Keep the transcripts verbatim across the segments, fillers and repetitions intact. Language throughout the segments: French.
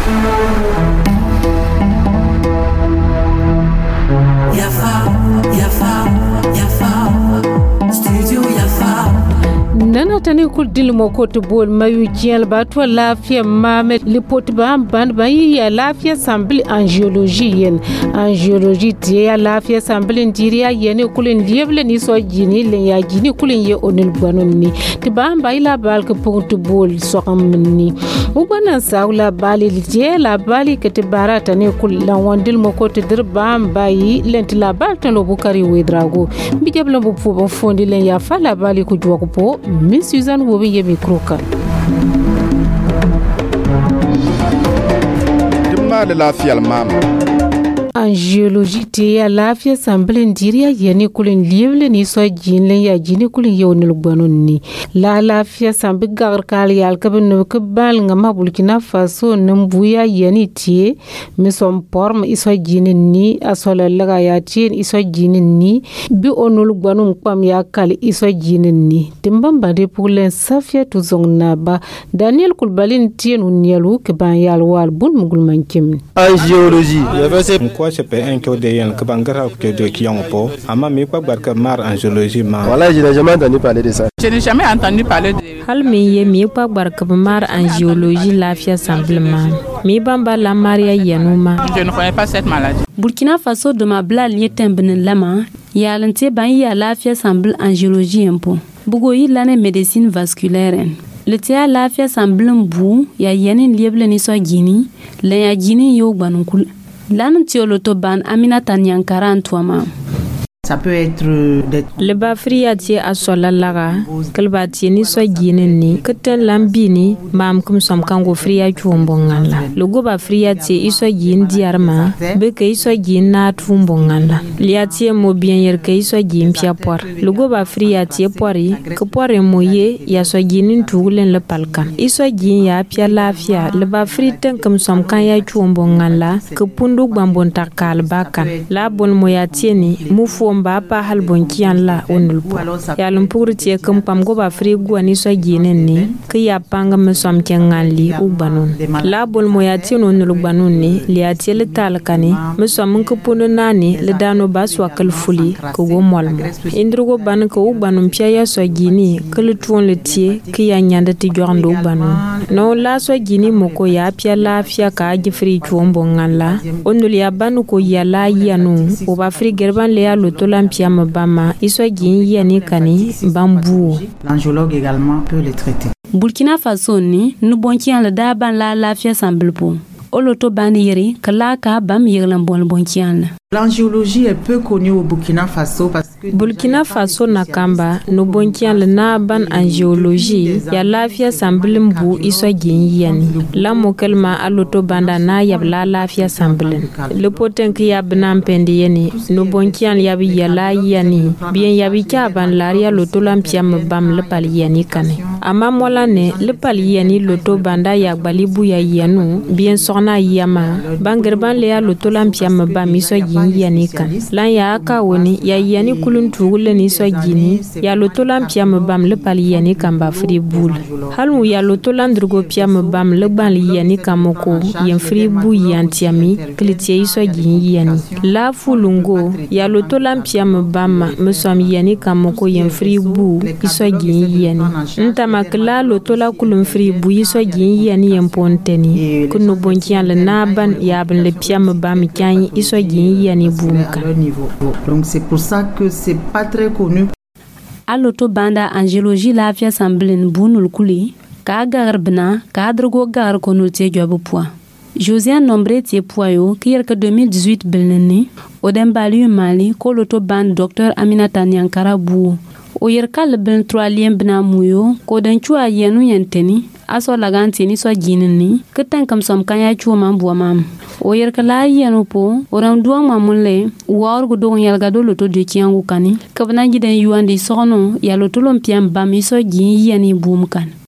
nana tani kul dilmo ko to bol mayu jel ba to lafiya mamet lipot ba ban ba ya lafiya sambil angiologie yen angiologie ti ya lafiya sambil ndiriya yen kulin dieble ni so jini le ya jini kulin ye onel banon ni ti ba ba ila bal ko pour to bol so kam ni u bana sawla bali je la bali ke ti barata ne kul la wandil mo ko to dir ba ba yi lent la bal tan lo bukari we drago bi jeblo bu fu fondi len ya fala bali ku joko po Miss Suzanne Wobi ye micro kan. Dimma da lafiyar mama. Angiologie te ya lafiya sambilin diriya yani kulin liyeble ni so jinlen ya jini kulin yewnil gbanon ni la lafiya sambi gagar kal yal kabin no kabal ngama Burkina Faso nambuya yani tie misom porm iso jini ni asola laga ya tien iso jini ni bi onul gbanon kwam ya kal iso jini ni timbamba de pour len safia tu zongna ba Daniel Kulbalin tien unyelu ke ban yal wal bun mugul mankim angiologie yavase quoi c'est pas un code de que bangara que de qui ont pas ama mi pas barka mar angiologie ma voilà je n'ai jamais entendu parler de ça je n'ai jamais entendu parler de hal mi ye mi pas barka mar angiologie lafia simplement mi bamba la maria yanuma je ne connais pas cette maladie Burkina Faso de ma bla lié tembene lama ya lente ban ya lafia semble angiologie un peu bugo yi lane médecine vasculaire le tia lafia semble bu ya yenin lieble ni so gini le ya gini yo gbanunkul lan tioloto ban Aminata Nyankara Antoama. Ça peut être de... le bafria tie asola laga kelba tie ni so gine ni keten lambini mam kum som kango fria chumbongala le go bafria tie iso gin diarma be ke iso gin na tumbongala lia tie mo bien yer ke iso gin pia por le go bafria tie pori ke pore moye ya so gin tugulen le palkan iso gin ya pia lafia le bafri ten kum som kan ya chumbongala ke pundu gbambon takal bakan la bon moya tie ni mu fo ba pa hal bonkian la onul po ya lumpur tie kum pam go ba frigo ni so ginen ni ke ya panga me som kengali u banon la bol mo ya tie no nul banon ni li ya tie le tal kani me som ko puno nani le dano ba so kal fuli ko go molmo indrugo ban ko u banon pia ya so gini ke le tuon le tie ke ya nyanda ti jorndo banon no la so gini mo ko ya pia la fia ka ji fri chuombo ngala onul ya banu ko ya la yanu o ba fri gerban le ya lo lampia mabama iso gin yani kani bambu l'angiologue également peut les traiter. Burkina Faso ni nu bonkian la da ban la lafia semble po oloto ban yeri kala ka bam yirlan bon bonkian. L'angiologie est peu connue au Burkina Faso parce que Burkina Faso na kamba no bonkian le na ban angiologie ya lafia sambilim bu iso gin yani la mokelma aloto banda na yab la lafia sambilim le poten ki yab nan pendi yani no bonkian yab ya la yani bien yabi ka ban la ya loto lampia mbam le pal yani kane ama mola ne le pal yani loto banda ya balibu ya yanu bien sona yama bangerban le ya loto lampia mbam iso yani kan lan ya ka woni ya yani kulun tugule ni so gini ya lotolam piam bam le pal yani kan ba fri bul halu ya lotolan drugo piam bam le ban yani kamoko yen fri bu yantiami klitie so gini yani la fulungo ya lotolam piam bam me som yani kamoko yen fri bu so gini yani ntama kla lotola kulun fri bu so gini yani yen ponteni kunu bonkian le naban ya ban le piam bam kan iso gini yani bunka. Donc c'est pour ça que c'est pas très connu. Aloto banda angiologie lafia samblin bunul kuli ka garbna ka drogo gar konul tie jobu poa. Josiane Nombre tie poyo kier que deux mille dix-huit belneni odem bali mali ko loto band docteur Aminata Nyankara bu o yer kal ben trois lien bna muyo ko den chua yenu yenteni aso laganti ni so jinni ketan kam som kanya chuma bu mam o yer kala yenu po oram duwa mamulle war go don yal ga do loto de kiangu kani kabna giden yuandi sono ya loto lompiam bam iso jin yani bum kan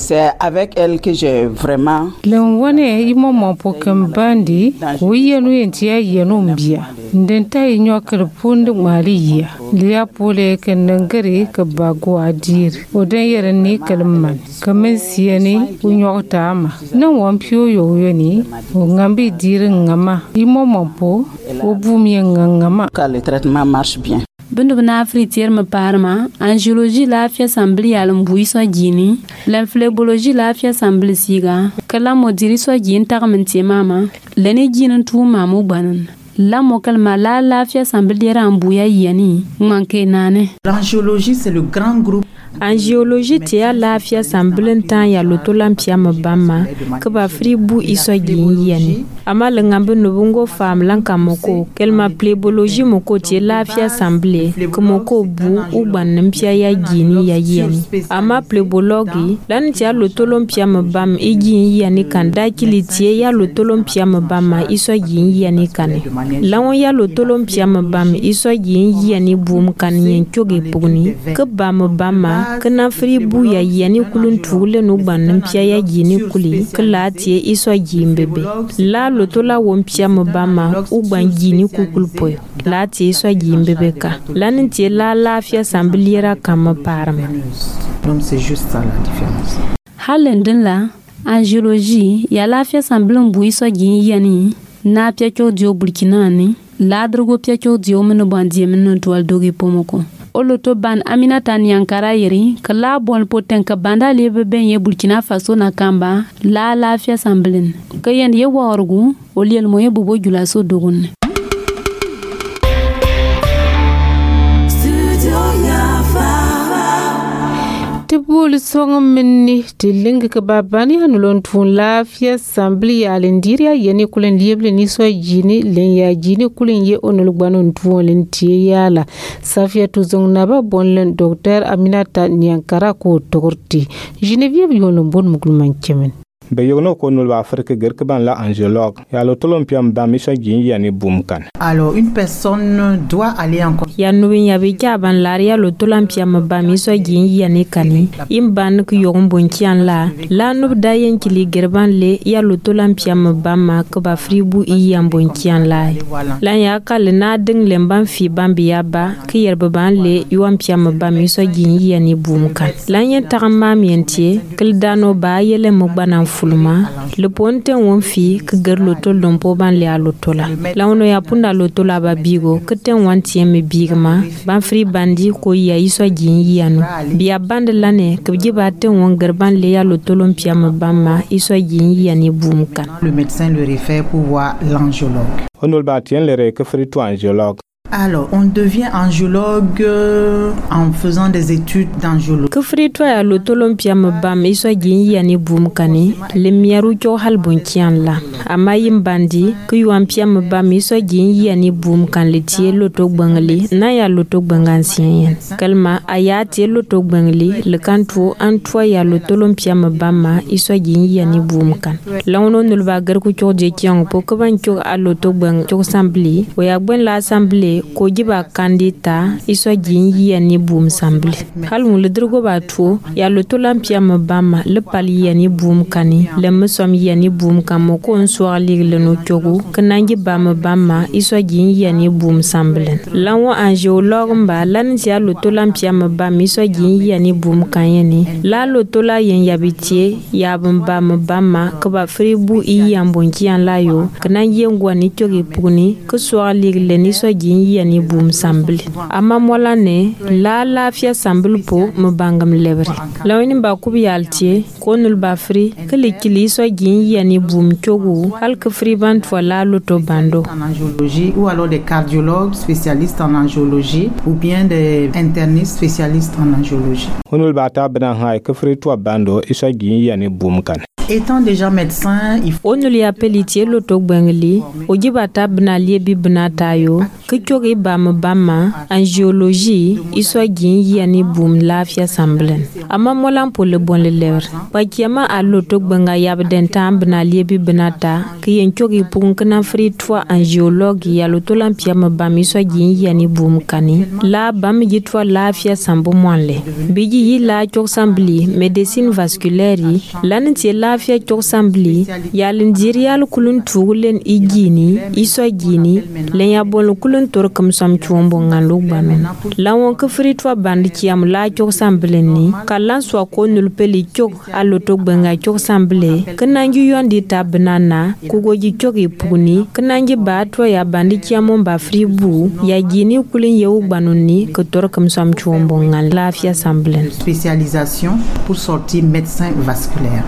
C'est avec elle que j'ai vraiment... L'envoie imam pokem bandi, oui, nous entia yenumbia. Denta ignore pond maria. Lia pole kenangari kabagua dir. Odayer ni kalman. Kamensiani, unyotama. No one pure yoni, ungambi dir ngama. Imam po, obumi ngama. Le traitement marche bien. Bende bena fritier me parma, angiologie la fia sambli alambui so gini, l'inflebologie la fia sambli siga, kala modiri so gin tarmentie mama, lene ginin tu mamu banan. La mokal mala la fia sambli rambuya yani, manke nane. L'angiologie c'est le grand groupe. Angiologie tia la fia samblen tan ya lotolampia mabama ke ba fribu iso ginyani ama lengambe nobungo fam lanka moko kelma plebologie moko tia la fia samble ke moko bu u banmpia ya gini ya yani ama plebologi lan tia lotolompia mabam igi yani kanda kilitie ya lotolompia mabama iso ginyani kane lawo ya lotolompia mabam iso ginyani bum kan yen choge pugni ke ba mabama kana fribu ya yani kulun tule no banam pia ya gini kuli kala tie iso gimbebe la lotola wompia mabama u bangini kukulpo la tie iso gimbebe ka lan tie la lafia sambliera kama parma. Donc c'est juste ça la différence. Halenden la angiologie ya lafia samblen bu iso gini yani na pia cho dio burkina ni la drogo pia cho dio meno bandie meno toal dogi pomoko. Oloto ban Aminata Nyankara yeri kala bon poten ka banda lebe ben ye Burkina Faso na kamba la lafia samblen kayen ye worgu oliel moye bobo jula so dogun. Tibul song minni tiling ka babani hanulon tun lafia sambli alendiria yeni kulen lieble ni so jini len ya jini kulen ye onul gbanon tun len tie yala safia tuzong naba bonlen docteur Aminata Nyankara ko togorti Geneviève yolon bon mugulman kemen be yogno ko nul ba afrique gerke ban la angiologue ya lo tolompiam ba misa gin yani bumkan. Alors une personne doit aller en ya nuwin ya bi ban laria lo tolompiam ba misa gin yani kani imban ku yogon bonkian la la nub dayen kili gerban le ya lo tolompiam ba ma ko ba fribu i yam bonkian la la ya kal na ding lemban fi bambi ya ba ki yerba ban le yuam piam ba misa gin yani bumkan la yen tagma mientie kil dano ba yele mo banan fulma le ponte won fi ke gerlo to lompo ban le alotola la wono ya punda lotola ba bigo keten wanti me bigma ban free bandi ko ya iso gin yanu biya band lane ke giba ten won gerban le ya lotolom piam bamma iso gin yani bumkan. Le médecin le réfère pour voir l'angiologue. Onol ba tien le re ke free to angiologue. Alors, on devient angiologue euh, en faisant des études d'angiologie. Que ferait-toi à l'autolompia mbam iso gin yani boom kani le miaru cho halbon kian la amayim bandi que yuampia mbam iso gin yani boom kan le tie loto bangali na ya loto bangansien kalma aya tie loto bangali le kanto antwa ya l'autolompia mbam iso gin yani boom kan lawono nul ba gar ku cho je kian po ko ban cho a loto bang cho assembly o ya bon la assemblée ko jiba kandita iso gin yani boom assembly hal mu le drogo ba to ya loto lampia mbama le pali yani boom kani le musom yani boom kamo ko on so ali le no chogo kanangi bama bama iso gin yani boom assembly lawo angiologue mba lan ya loto lampia mbama iso gin yani boom kanyeni la loto la yen yabitie ya bamba mbama ko ba fribu i yambonki an layo kanangi ngwani chogi pugni ko so ali le ni so gin yani boom assembly ama mola ne la la fia assembly po mbangam lebre lawni ba kubi yaltie konul ba free kele kili so gin yani boom chogu hal ke free band wala loto bando en angiologie ou alors des cardiologues spécialistes en angiologie ou bien des internistes spécialistes en angiologie. Konul ba ta bana hay ke free to bando isa gin yani boom kan. Étant déjà médecin, il faut on lui appelle tie loto bangli ojiba tabna liebi bnatayo ke chogi bam bama angiologie iso gin yani boom lafia samblen ama molan pour le bon le lèvre pa kiama a loto banga yab den tam bna liebi bnata la ki yen chogi pun kana free twa an geologue ya lotolan piam bam iso gin yani bum kani la bam yitwa lafia sambo mwanle biji yi la chok sambli medicine vasculaire lan ti lafia chok sambli ya lindirial kulun tugulen igini iso gini len ya bon kulun tor kam sam chombo ngalo banon la won ka free twa band kiam la chok samblen ni kalan so ko nul peli chok aloto gbenga chok samble kanangi yondi tabnana kugoji choki puni kanangi batwa ya bandi kiamo ba fribu ya gini kulin yewu banoni ko tor kam sam chombo ngal lafia samblen spécialisation pour sortir médecin vasculaire.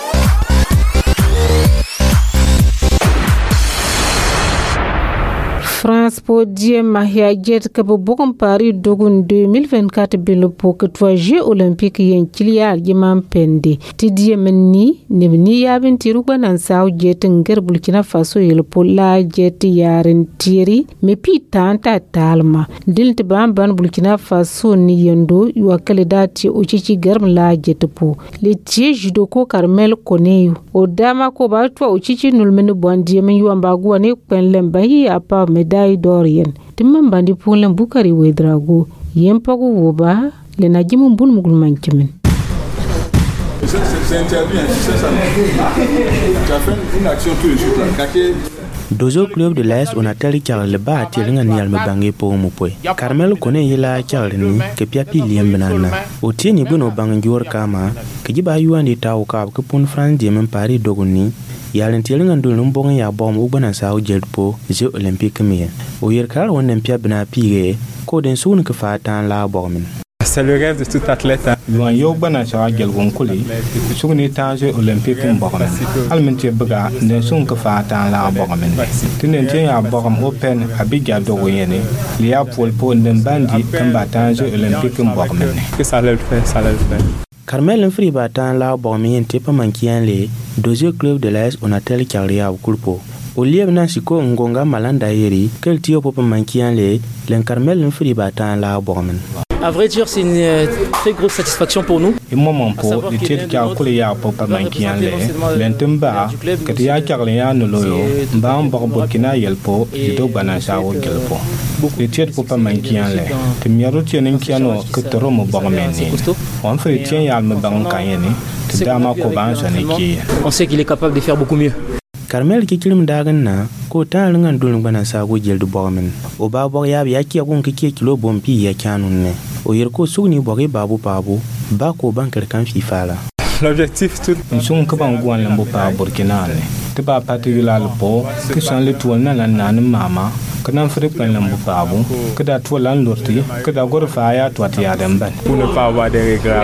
France pour Dieu Mahia Jet que beaucoup Paris dogun deux mille vingt-quatre bilo pour que toi Jeux olympiques yen kilial yimam pende ti die menni nebni yabin tiru banan saw jet nger Burkina Faso yel pola jet yaren tiri me pi tanta talma dilte ban ban Burkina Faso ni yendo wakale dati o cici garm la jet po le tie judo ko Carmel Koneyu o dama ko ba to o cici nulmeni bondi men yuamba gwa ne penlem bayi apa médaille d'or yen timman bandi poulen Bukari Wedrago yen pago woba le najimu bun mugul manchimen Dozo club de l'Est on a tel car le bas tiringa ni alme bangé pour mo poy Carmel connaît yela charni ke piapi liembenana o tieni bono bangjor kama ke jiba yuandi taw ka ke pon France di men Paris dogoni yalen tiringa ndul mbong ya bom u bana saw jelpo Jeux olympiques mi o yer kar wonen pia bna pige ko den sun ke fatan la bomin. C'est le rêve de tout athlète. Loin yo bana cha gel gon kuli sugni ta Jeux olympiques mbogam almen te baga den sun ke fatan la bogam tinen te ya bogam open abiga do yene liya pol po den bandi kamba ta Jeux olympiques mbogam que ça le fait ça le fait. Carmel Free Batan la bomin te pa mankian le Dozo club de l'Est on a tel carrière kulpo au lieu na siko ngonga malanda yeri quel tio pa mankian le len Carmel Free Batan la bomin. À vrai dire, c'est une euh, très grosse satisfaction pour nous. Et moi, mon pot, le titre qui a coulé à Papa Mankian, l'entemba, que tu as carlé à nous, Bam Burkina Yelpo, et do Banasa ou Gelpo. Le titre Papa Mankian, tu m'y retiens un piano que tu romo bormeni. On fait le tien à me bankayeni, tu dama koban saniki. On sait qu'il est capable de faire beaucoup mieux. Carmel ki kilim dagan na ko ta langan dulun bana sa go jel du bormen o ba bo ya ya ki agun ki kilo bompi ya kanun ne o yer ko sugni boge babu babu ba ko bankar kan fi fala l'objectif tout son ko ban gwan lambo pa Burkina ne te ba particular po ki san le tuol na nan mama kana fere plan lambo babu kada to lan lorti kada gor fa ya to ati adam ban pour ne pas avoir des regrets.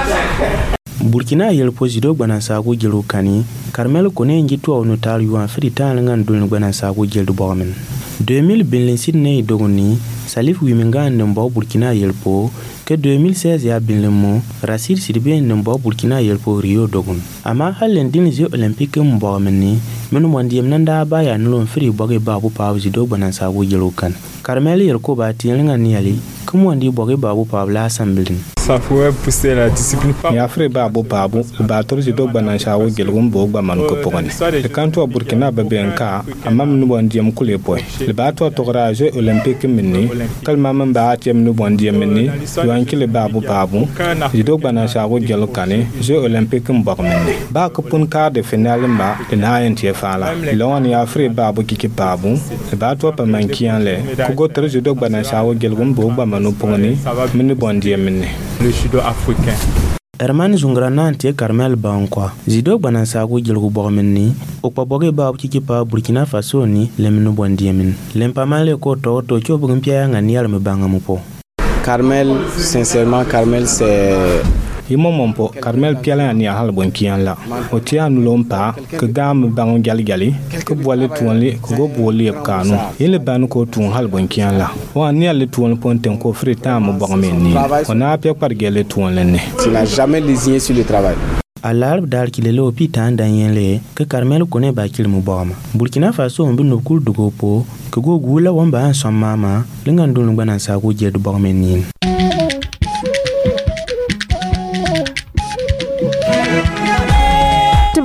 Burkina yel posido bana sa go jelu kani Carmel Koné njitu au notar yuan frita ngan dulun bana sa go jelu bomen deux mille binlin sidney dogoni Salif Wiminga nembo Burkina yelpo que deux mille seize ya binlemo Rasil Sidibé nembo Burkina yelpo Rio dogon ama halen din Jeux olympiques mbomeni menu mondiem nanda ba ya nulon free boge babu pawzi do bana sa go jelu kan Carmel yelko ba tilinga niali comme on dit boge babu pawla assemblin. Ça pourrait pousser la discipline. Il a fait babu babu, bateau de dog banana ou gelum bogba manuko pogani. Le canton à Burkina Babenka, a mam nous bon diem coulé point. Le bateau à Jeux olympiques mini, calma mam baatiem nous bon diem mini, yuanki le babu babu, le dog banana ou gelokane, Jeux olympiques mbogmene. Ba kupun quart de finale mba, le nayen tiefala. L'on y a fait babu kiki babu, le bateau pa mankian le, kugo tre je dog banana ou gelum bogba manuko pogani, menu bon diem mini. Le judo africain. Herman Zungrana ante Carmel Bankwa. Zido banansa go jelgu bormenni. Okpa boge ba kiki pa Burkina Faso ni lemnu bondiemin. Lempamale ko to to chobu mpia ngani alme banga mupo. Carmel, sincèrement, Carmel c'est Imo mompo Carmel piala ni hal bon kian la o tia nu lompa ke gam bang gali gali ke boile tuonli ko go boli kanu ile ban ko tun hal bon kian la wa ni ale tuon ponten ko frita mo bon meni on a pe par gele tuon lenne tu n'as jamais lésigné sur le travail. À l'arbre d'al qui le hôpital Daniel que Carmel connaît ba kil mu boma Burkina Faso on bino kul dugo po ke go gula wamba an son mama lingandul ngana sa go je du bon meni.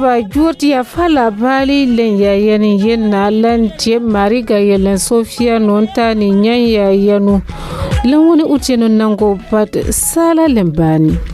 ba juoti ya fala bali len ya yani yenna lan tie mariga yelen Sofia nonta ni nyan ya yanu lan woni utenu nango pat sala lembani